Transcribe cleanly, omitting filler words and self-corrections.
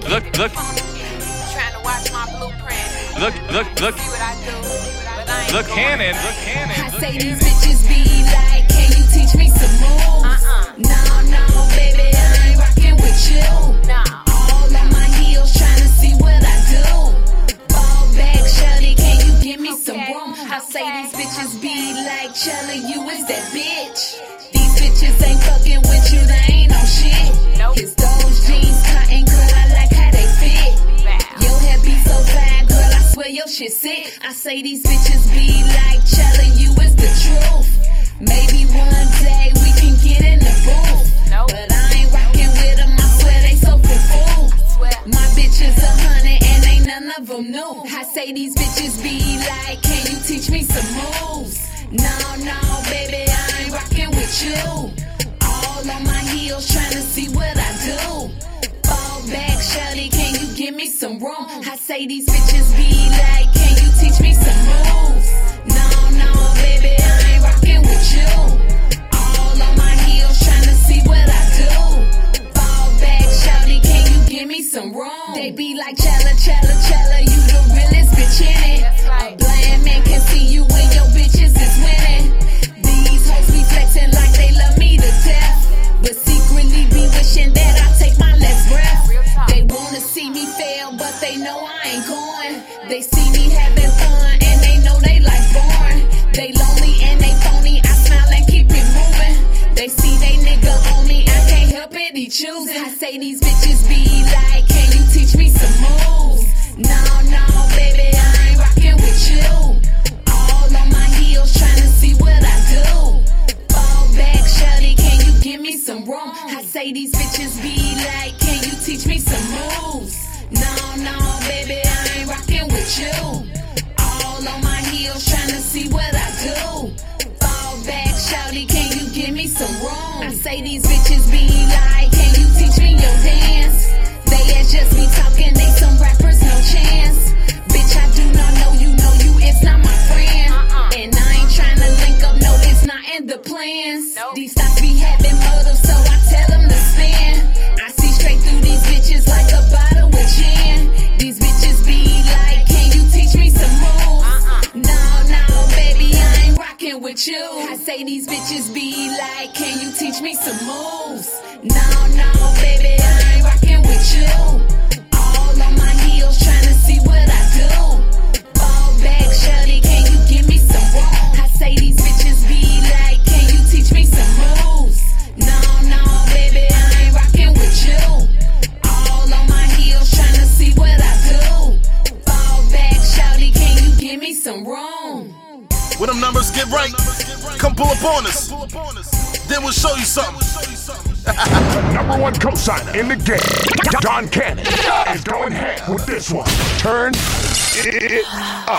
look. Trying to watch my blueprint. Look, See what I do, but I ain't look, doing Cannon. I say these bitches be like, can you teach me some moves? No, baby, I ain't rockin' with you. Nah. All on my heels tryna see what I do. Ball back, shawty, can you give me some room? I say these bitches be like, Chella, you is that bitch. These bitches ain't fucking with you, they ain't on shit. Nope. It's those jeans, cotton, girl, I like how they fit. Your hair be so fine, girl, I swear your shit sick. I say these bitches be like, Chella, you is the truth. Maybe one day we can get in the booth. Nope. But I ain't rockin' with them, I swear they so fool. My bitch is 100 and ain't none of them new. I say these bitches be like, can you teach me some moves? No, baby, I ain't rockin' with you. All on my heels tryna see what I do. Fall back, shawty, can you give me some room? I say these bitches be like, can you teach me some moves? No, baby, I ain't rockin' with you. All on my heels tryna see what I do. Fall back, shawty, can you give me some room? They be like, Chella, you the realest bitch in it. That's right. A blind man can see you when your bitches is winning. These hoes be flexing like they love me to death, but secretly be wishing that I take my last breath. Real talk. They wanna see me fail, but they know I ain't going. They see me having fun and they know they like born. They lonely and they phony, I smile and keep it moving. They see they nigga on me, I can't help it, he choosing. I say these bitches be like, can you teach me some moves? No, baby, I ain't rockin' with you. All on my heels tryna see what I do. Fall back, shawty, can you give me some room? I say these bitches be like, can you teach me some moves? No, baby, I ain't rockin' with you. All on my heels tryna see what I do. Fall back, shawty, can you give me some room? I say these bitches be like, can you teach me your dance? They ass just be talking, they some rappers, no chance. Bitch, I do not know you, it's not my friend. And I ain't tryna link up, no, it's not in the plans. Nope. These thoughts be having motives, so I tell them to spin. I see straight through these bitches like a bottle of gin. These bitches be like, can you teach me some moves? No, baby, I ain't rockin' with you. I say these bitches be like, can you teach me some moves? No, baby, I ain't rockin' with you. All on my heels tryna see what I do. Fall back, shawty, can you give me some room? I say these bitches be like, can you teach me some moves? No, baby, I ain't rockin' with you. All on my heels tryna see what I do. Fall back, shawty, can you give me some room? When them numbers get right, come pull up on us. Then we'll show you something. Number one cosigner in the game, Don Cannon, is going ham with this one. Turn it up.